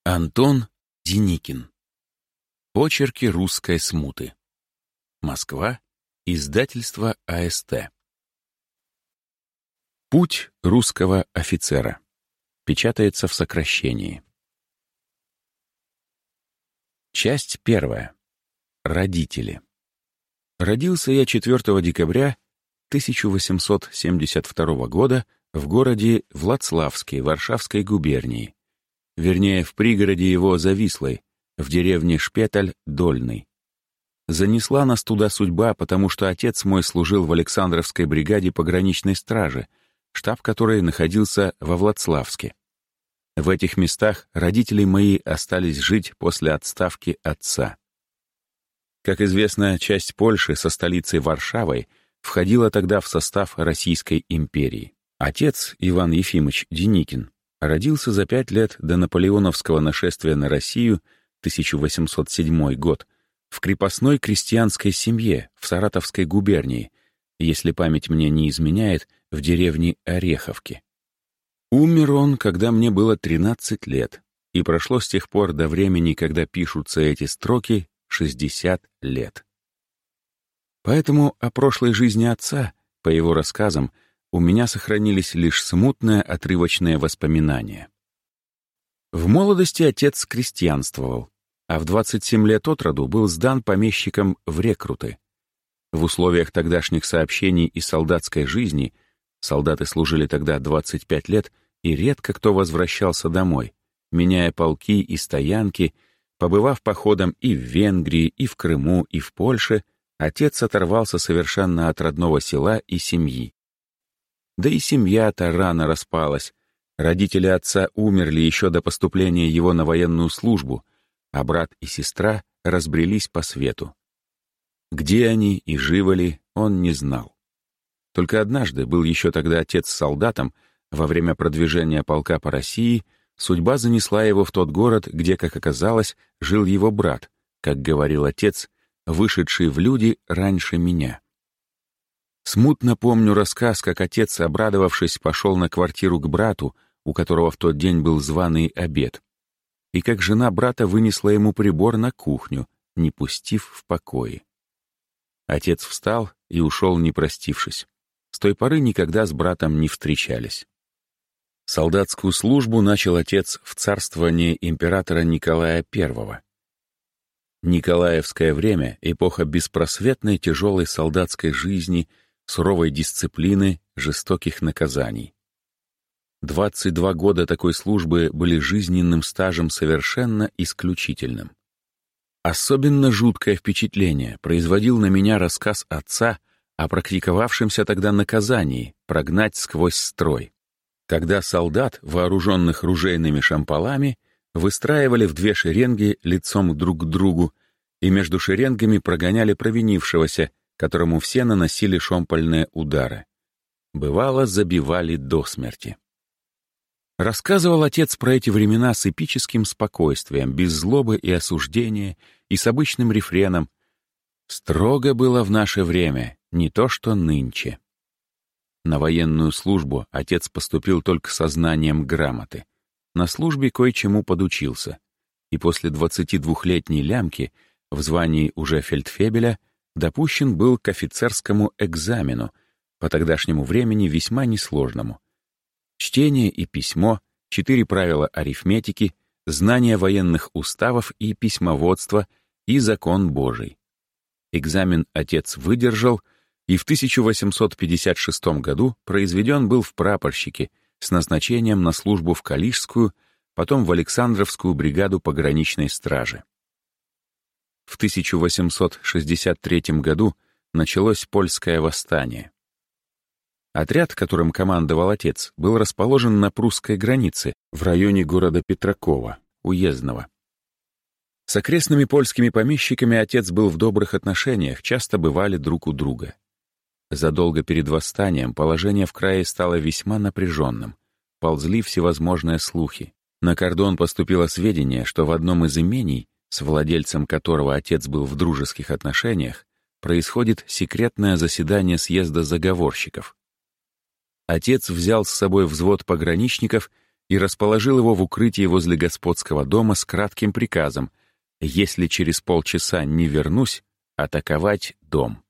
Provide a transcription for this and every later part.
Антон Деникин. Очерки русской смуты. Москва. Издательство АСТ. Путь русского офицера. Печатается в сокращении. Часть первая. Родители. Родился я 4 декабря 1872 года в городе Влацлавске Варшавской губернии, вернее, в пригороде его Завислой, в деревне Шпеталь-Дольный. Занесла нас туда судьба, потому что отец мой служил в Александровской бригаде пограничной стражи, штаб которой находился во Влацлавске. В этих местах родители мои остались жить после отставки отца. Как известно, часть Польши со столицей Варшавой входила тогда в состав Российской империи. Отец, Иван Ефимович Деникин, родился за 5 лет до наполеоновского нашествия на Россию, 1807 год, в крепостной крестьянской семье в Саратовской губернии, если память мне не изменяет, в деревне Ореховки. Умер он, когда мне было 13 лет, и прошло с тех пор до времени, когда пишутся эти строки, 60 лет. Поэтому о прошлой жизни отца, по его рассказам, у меня сохранились лишь смутные отрывочные воспоминания. В молодости отец крестьянствовал, а в 27 лет от роду был сдан помещиком в рекруты. В условиях тогдашних сообщений и солдатской жизни солдаты служили тогда 25 лет, и редко кто возвращался домой, меняя полки и стоянки, побывав походом и в Венгрии, и в Крыму, и в Польше, отец оторвался совершенно от родного села и семьи. Да и семья-то рано распалась. Родители отца умерли еще до поступления его на военную службу, а брат и сестра разбрелись по свету. Где они и живы ли, он не знал. Только однажды был еще тогда отец солдатом, во время продвижения полка по России судьба занесла его в тот город, где, как оказалось, жил его брат, как говорил отец, вышедший в люди раньше меня. Смутно помню рассказ, как отец, обрадовавшись, пошел на квартиру к брату, у которого в тот день был званый обед, и как жена брата вынесла ему прибор на кухню, не пустив в покое. Отец встал и ушел, не простившись. С той поры никогда с братом не встречались. Солдатскую службу начал отец в царствовании императора Николая I. Николаевское время — эпоха беспросветной тяжелой солдатской жизни, суровой дисциплины, жестоких наказаний. 22 года такой службы были жизненным стажем совершенно исключительным. Особенно жуткое впечатление производил на меня рассказ отца о практиковавшемся тогда наказании прогнать сквозь строй, когда солдат, вооруженных ружейными шампалами, выстраивали в 2 шеренги лицом друг к другу и между шеренгами прогоняли провинившегося, которому все наносили шомпольные удары. Бывало, забивали до смерти. Рассказывал отец про эти времена с эпическим спокойствием, без злобы и осуждения, и с обычным рефреном: «Строго было в наше время, не то что нынче». На военную службу отец поступил только со знанием грамоты. На службе кое-чему подучился, и после 22-летней лямки в звании уже фельдфебеля допущен был к офицерскому экзамену, по тогдашнему времени весьма несложному. Чтение и письмо, 4 правила арифметики, знание военных уставов и письмоводства и закон Божий. Экзамен отец выдержал, и в 1856 году произведен был в прапорщике с назначением на службу в Калишскую, потом в Александровскую бригаду пограничной стражи. В 1863 году началось польское восстание. Отряд, которым командовал отец, был расположен на прусской границе, в районе города Петракова, уездного. С окрестными польскими помещиками отец был в добрых отношениях, часто бывали друг у друга. Задолго перед восстанием положение в крае стало весьма напряженным. Ползли всевозможные слухи. На кордон поступило сведение, что в одном из имений, с владельцем которого отец был в дружеских отношениях, происходит секретное заседание съезда заговорщиков. Отец взял с собой взвод пограничников и расположил его в укрытии возле господского дома с кратким приказом: если через полчаса не вернусь, атаковать дом.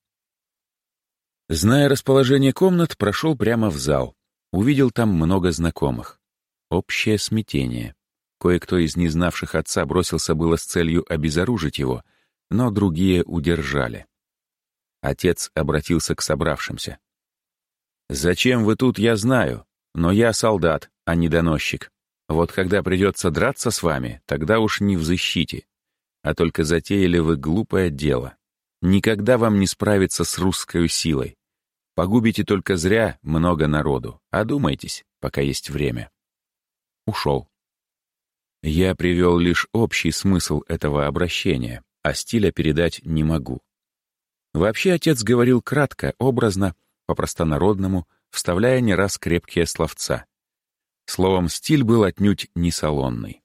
Зная расположение комнат, прошел прямо в зал. Увидел там много знакомых. Общее смятение. Кое-кто из незнавших отца бросился было с целью обезоружить его, но другие удержали. Отец обратился к собравшимся. «Зачем вы тут, я знаю, но я солдат, а не доносчик. Вот когда придется драться с вами, тогда уж не в защите. А только затеяли вы глупое дело. Никогда вам не справиться с русской силой. Погубите только зря много народу. Одумайтесь, пока есть время». Ушел. Я привел лишь общий смысл этого обращения, а стиля передать не могу. Вообще отец говорил кратко, образно, по-простонародному, вставляя не раз крепкие словца. Словом, стиль был отнюдь не салонный.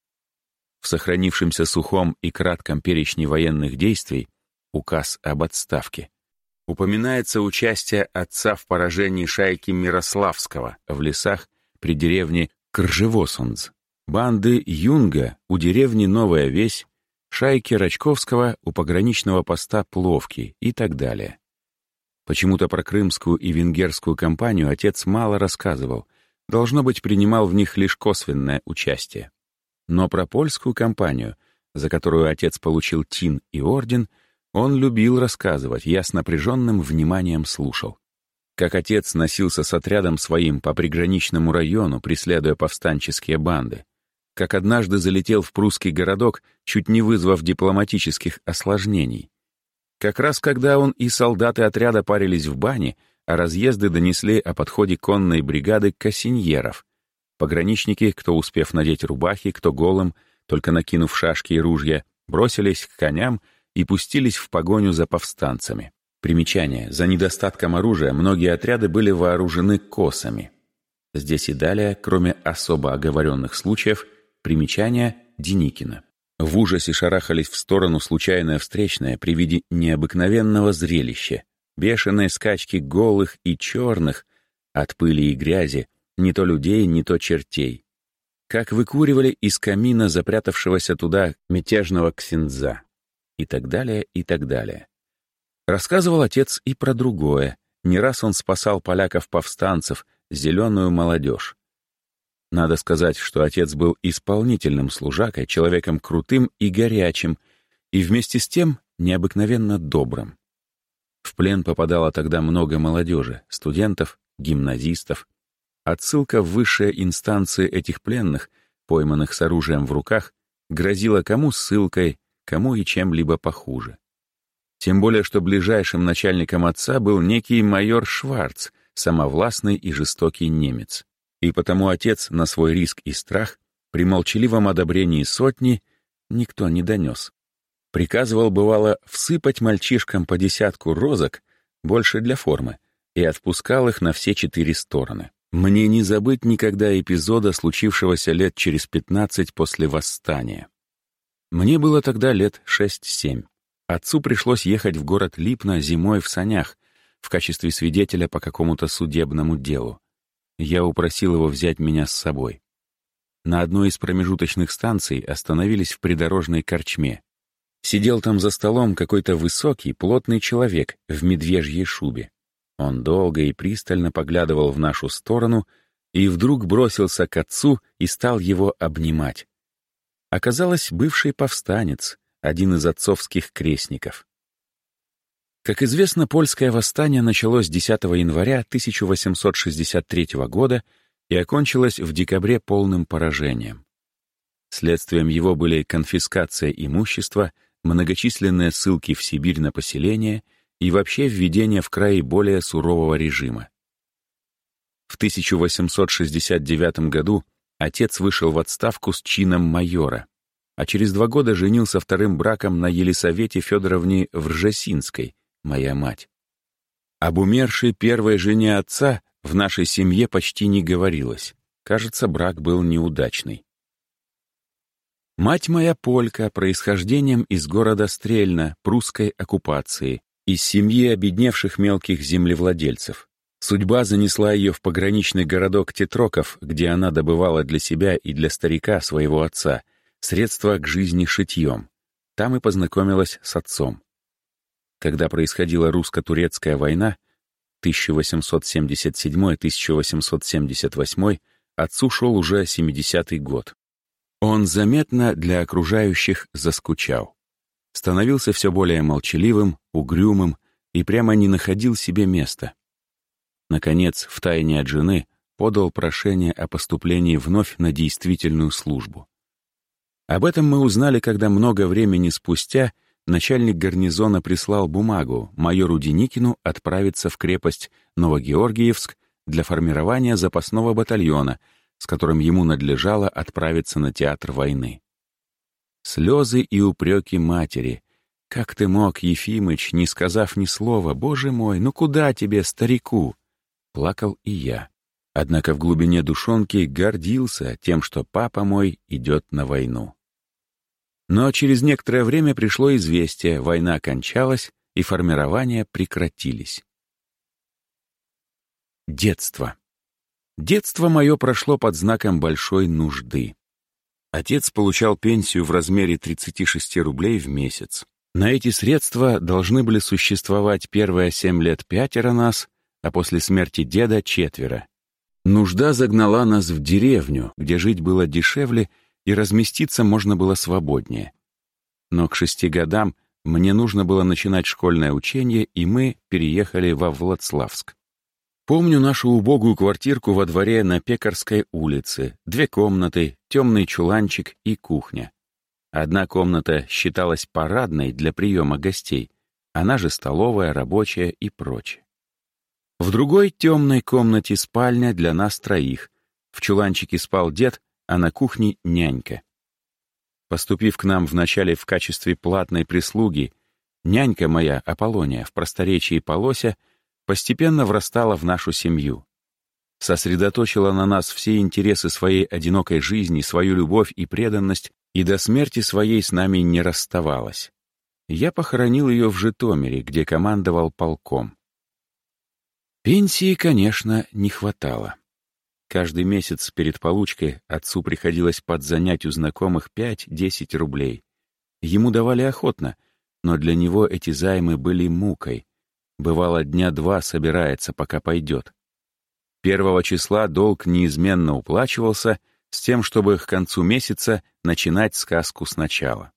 В сохранившемся сухом и кратком перечне военных действий указ об отставке упоминается участие отца в поражении шайки Мирославского в лесах при деревне Кржевосундз, банды Юнга у деревни Новая Весь, шайки Рачковского у пограничного поста Пловки и так далее. Почему-то про крымскую и венгерскую кампанию отец мало рассказывал, должно быть, принимал в них лишь косвенное участие. Но про польскую кампанию, за которую отец получил тин и орден, он любил рассказывать, я с напряженным вниманием слушал. Как отец носился с отрядом своим по приграничному району, преследуя повстанческие банды. Как однажды залетел в прусский городок, чуть не вызвав дипломатических осложнений. Как раз когда он и солдаты отряда парились в бане, а разъезды донесли о подходе конной бригады кассиньеров. Пограничники, кто успев надеть рубахи, кто голым, только накинув шашки и ружья, бросились к коням и пустились в погоню за повстанцами. Примечание. За недостатком оружия многие отряды были вооружены косами. Здесь и далее, кроме особо оговоренных случаев, примечание Деникина. В ужасе шарахались в сторону случайное встречное при виде необыкновенного зрелища, бешеные скачки голых и черных, от пыли и грязи, не то людей, не то чертей. Как выкуривали из камина запрятавшегося туда мятежного ксендза. И так далее, и так далее. Рассказывал отец и про другое. Не раз он спасал поляков-повстанцев, зеленую молодежь. Надо сказать, что отец был исполнительным служакой, человеком крутым и горячим, и вместе с тем необыкновенно добрым. В плен попадало тогда много молодежи, студентов, гимназистов. Отсылка в высшие инстанции этих пленных, пойманных с оружием в руках, грозила кому ссылкой, кому и чем-либо похуже. Тем более, что ближайшим начальником отца был некий майор Шварц, самовластный и жестокий немец. И потому отец на свой риск и страх при молчаливом одобрении сотни никто не донес. Приказывал, бывало, всыпать мальчишкам по 10 розок, больше для формы, и отпускал их на все 4 стороны. Мне не забыть никогда эпизода, случившегося лет через 15 после восстания. Мне было тогда лет 6-7. Отцу пришлось ехать в город Липно зимой в санях в качестве свидетеля по какому-то судебному делу. Я упросил его взять меня с собой. На одной из промежуточных станций остановились в придорожной корчме. Сидел там за столом какой-то высокий, плотный человек в медвежьей шубе. Он долго и пристально поглядывал в нашу сторону и вдруг бросился к отцу и стал его обнимать. Оказалось, бывший повстанец, один из отцовских крестников. Как известно, польское восстание началось 10 января 1863 года и окончилось в декабре полным поражением. Следствием его были конфискация имущества, многочисленные ссылки в Сибирь на поселение и вообще введение в край более сурового режима. В 1869 году отец вышел в отставку с чином майора, а через 2 года женился вторым браком на Елисавете Федоровне Вржесинской, моя мать. Об умершей первой жене отца в нашей семье почти не говорилось. Кажется, брак был неудачный. Мать моя полька, происхождением из города Стрельна, прусской оккупации, из семьи обедневших мелких землевладельцев. Судьба занесла ее в пограничный городок Тетроков, где она добывала для себя и для старика, своего отца, средства к жизни шитьем. Там и познакомилась с отцом. Когда происходила русско-турецкая война, 1877-1878, отцу шел уже 70-й год. Он заметно для окружающих заскучал. Становился все более молчаливым, угрюмым и прямо не находил себе места. Наконец, втайне от жены, подал прошение о поступлении вновь на действительную службу. Об этом мы узнали, когда много времени спустя начальник гарнизона прислал бумагу майору Деникину отправиться в крепость Новогеоргиевск для формирования запасного батальона, с которым ему надлежало отправиться на театр войны. Слезы и упреки матери. «Как ты мог, Ефимыч, не сказав ни слова? Боже мой, ну куда тебе, старику?» Плакал и я. Однако в глубине душонки гордился тем, что папа мой идет на войну. Но через некоторое время пришло известие, война кончалась, и формирования прекратились. Детство. Детство мое прошло под знаком большой нужды. Отец получал пенсию в размере 36 рублей в месяц. На эти средства должны были существовать первые 7 лет 5 нас, а после смерти деда 4. Нужда загнала нас в деревню, где жить было дешевле и разместиться можно было свободнее. Но к 6 годам мне нужно было начинать школьное учение, и мы переехали во Владславск. Помню нашу убогую квартирку во дворе на Пекарской улице, 2 комнаты, темный чуланчик и кухня. Одна комната считалась парадной для приема гостей, она же столовая, рабочая и прочее. В другой темной комнате спальня для нас 3. В чуланчике спал дед, а на кухне нянька. Поступив к нам вначале в качестве платной прислуги, нянька моя, Аполлония, в просторечии Полося, постепенно врастала в нашу семью. Сосредоточила на нас все интересы своей одинокой жизни, свою любовь и преданность, и до смерти своей с нами не расставалась. Я похоронил ее в Житомире, где командовал полком. Пенсии, конечно, не хватало. Каждый месяц перед получкой отцу приходилось подзанять у знакомых 5-10 рублей. Ему давали охотно, но для него эти займы были мукой. Бывало, 2 дня собирается, пока пойдет. 1 числа долг неизменно уплачивался, с тем, чтобы к концу месяца начинать сказку сначала.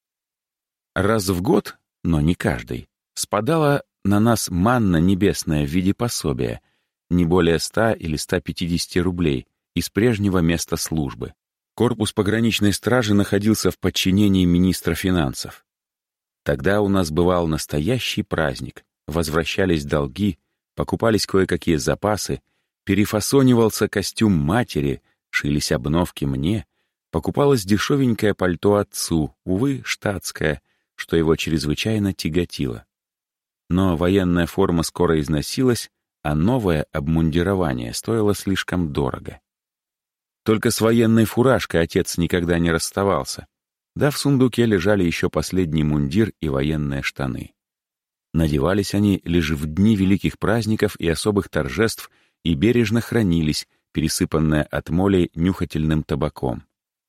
Раз в год, но не каждый, спадала на нас манна небесная в виде пособия, не более 100 или 150 рублей, из прежнего места службы. Корпус пограничной стражи находился в подчинении министра финансов. Тогда у нас бывал настоящий праздник, возвращались долги, покупались кое-какие запасы, перефасонивался костюм матери, шились обновки мне, покупалось дешевенькое пальто отцу, увы, штатское, что его чрезвычайно тяготило. Но военная форма скоро износилась, а новое обмундирование стоило слишком дорого. Только с военной фуражкой отец никогда не расставался, да в сундуке лежали еще последний мундир и военные штаны. Надевались они лишь в дни великих праздников и особых торжеств и бережно хранились, пересыпанные от моли нюхательным табаком.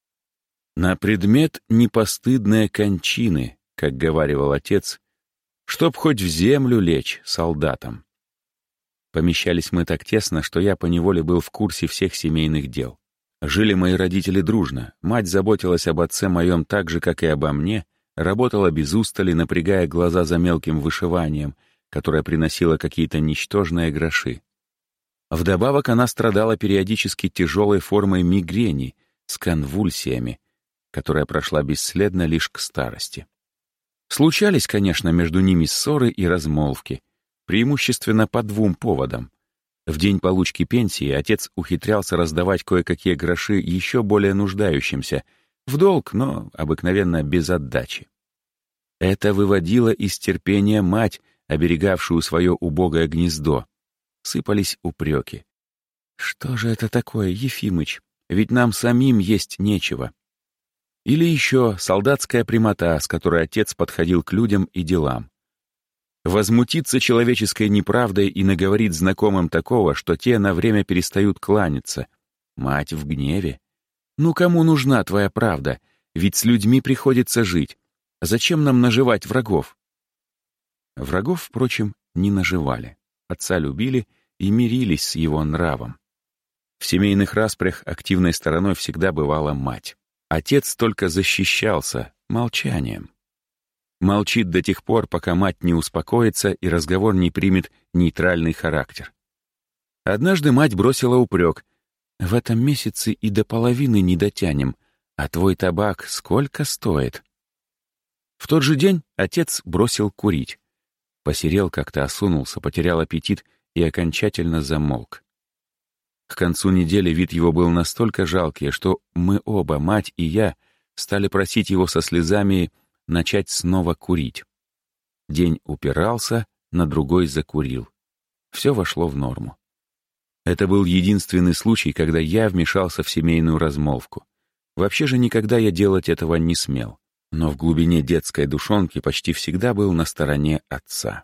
На предмет непостыдные кончины, как говаривал отец, чтоб хоть в землю лечь солдатам. Помещались мы так тесно, что я поневоле был в курсе всех семейных дел. Жили мои родители дружно, мать заботилась об отце моем так же, как и обо мне, работала без устали, напрягая глаза за мелким вышиванием, которое приносило какие-то ничтожные гроши. Вдобавок она страдала периодически тяжелой формой мигрени с конвульсиями, которая прошла бесследно лишь к старости. Случались, конечно, между ними ссоры и размолвки, преимущественно по 2 поводам. В день получки пенсии отец ухитрялся раздавать кое-какие гроши еще более нуждающимся, в долг, но обыкновенно без отдачи. Это выводило из терпения мать, оберегавшую свое убогое гнездо. Сыпались упреки. «Что же это такое, Ефимыч? Ведь нам самим есть нечего». Или еще солдатская прямота, с которой отец подходил к людям и делам. возмутится человеческой неправдой и наговорит знакомым такого, что те на время перестают кланяться. Мать в гневе. Ну кому нужна твоя правда? Ведь с людьми приходится жить. Зачем нам наживать врагов? Врагов, впрочем, не наживали. Отца любили и мирились с его нравом. В семейных распрях активной стороной всегда бывала мать. Отец только защищался молчанием. Молчит до тех пор, пока мать не успокоится и разговор не примет нейтральный характер. Однажды мать бросила упрек. «В этом месяце и до половины не дотянем, а твой табак сколько стоит?» В тот же день отец бросил курить. Посерел как-то, осунулся, потерял аппетит и окончательно замолк. К концу недели вид его был настолько жалкий, что мы оба, мать и я, стали просить его со слезами начать снова курить. День упирался, на другой закурил. Все вошло в норму. Это был единственный случай, когда я вмешался в семейную размолвку. Вообще же никогда я делать этого не смел, но в глубине детской душонки почти всегда был на стороне отца.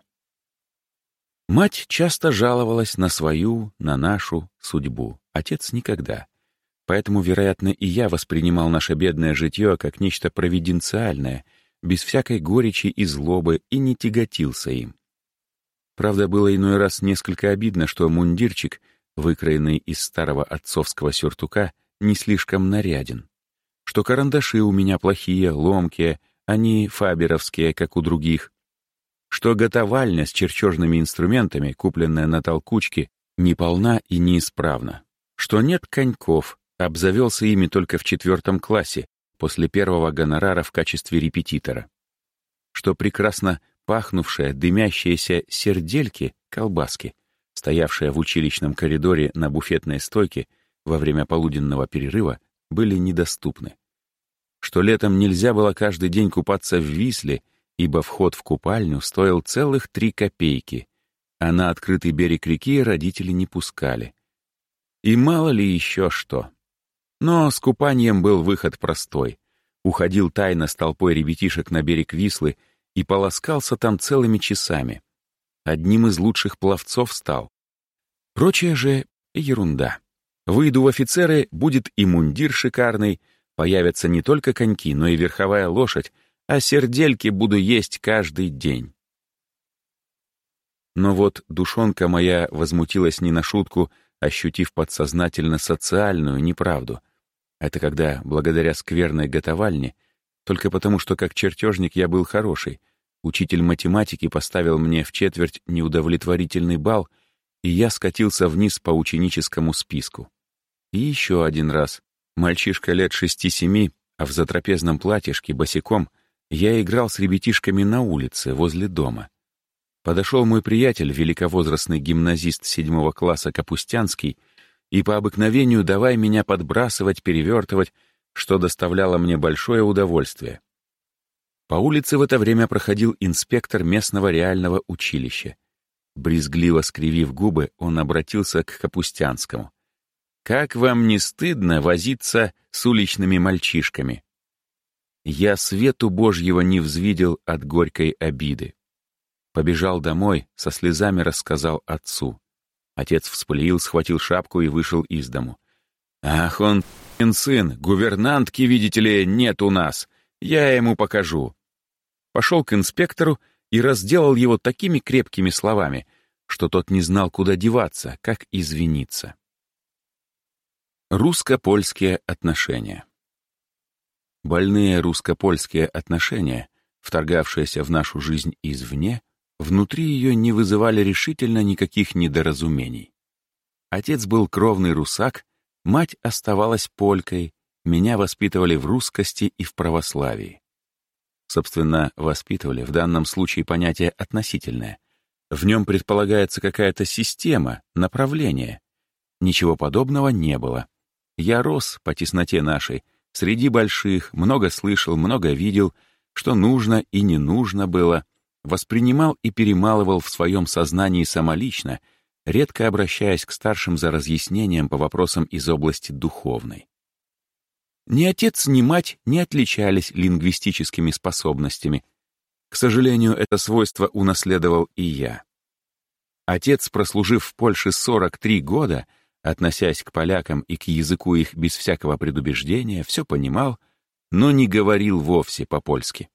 Мать часто жаловалась на свою, на нашу судьбу, отец никогда. Поэтому, вероятно, и я воспринимал наше бедное житье как нечто провиденциальное, без всякой горечи и злобы, и не тяготился им. Правда, было иной раз несколько обидно, что мундирчик, выкроенный из старого отцовского сюртука, не слишком наряден, что карандаши у меня плохие, ломкие, а не фаберовские, как у других, что готовальня с чертежными инструментами, купленная на толкучке, неполна и неисправна, что нет коньков, обзавелся ими только в 4 классе, после первого гонорара в качестве репетитора, что прекрасно пахнувшие, дымящиеся сердельки, колбаски, стоявшие в училищном коридоре на буфетной стойке во время полуденного перерыва, были недоступны, что летом нельзя было каждый день купаться в Висле, ибо вход в купальню стоил целых 3 копейки, а на открытый берег реки родители не пускали. И мало ли еще что. Но с купанием был выход простой. Уходил тайно с толпой ребятишек на берег Вислы и полоскался там целыми часами. Одним из лучших пловцов стал. Прочее же ерунда. Выйду в офицеры, будет и мундир шикарный, появятся не только коньки, но и верховая лошадь, а сердельки буду есть каждый день. Но вот душонка моя возмутилась не на шутку, ощутив подсознательно социальную неправду. Это когда, благодаря скверной готовальне, только потому, что как чертежник я был хороший, учитель математики поставил мне в четверть неудовлетворительный балл, и я скатился вниз по ученическому списку. И еще один раз. Мальчишка лет 6-7, а в затрапезном платьишке босиком я играл с ребятишками на улице, возле дома. Подошел мой приятель, великовозрастный гимназист 7 класса Капустянский, и по обыкновению давай меня подбрасывать, перевертывать, что доставляло мне большое удовольствие. По улице в это время проходил инспектор местного реального училища. Брезгливо скривив губы, он обратился к Капустянскому. «Как вам не стыдно возиться с уличными мальчишками?» Я свету Божьего не взвидел от горькой обиды. Побежал домой, со слезами рассказал отцу. Отец вспылил, схватил шапку и вышел из дому. «Ах, он сын, гувернантки, видите ли, нет у нас. Я ему покажу». Пошел к инспектору и разделал его такими крепкими словами, что тот не знал, куда деваться, как извиниться. Русско-польские отношения. Больные русско-польские отношения, вторгавшиеся в нашу жизнь извне, внутри ее не вызывали решительно никаких недоразумений. Отец был кровный руссак, мать оставалась полькой, меня воспитывали в русскости и в православии. Собственно, воспитывали в данном случае понятие относительное. В нем предполагается какая-то система, направление. Ничего подобного не было. Я рос по тесноте нашей, среди больших, много слышал, много видел, что нужно и не нужно было, воспринимал и перемалывал в своем сознании самолично, редко обращаясь к старшим за разъяснением по вопросам из области духовной. Ни отец, ни мать не отличались лингвистическими способностями. К сожалению, это свойство унаследовал и я. Отец, прослужив в Польше 43 года, относясь к полякам и к языку их без всякого предубеждения, все понимал, но не говорил вовсе по-польски.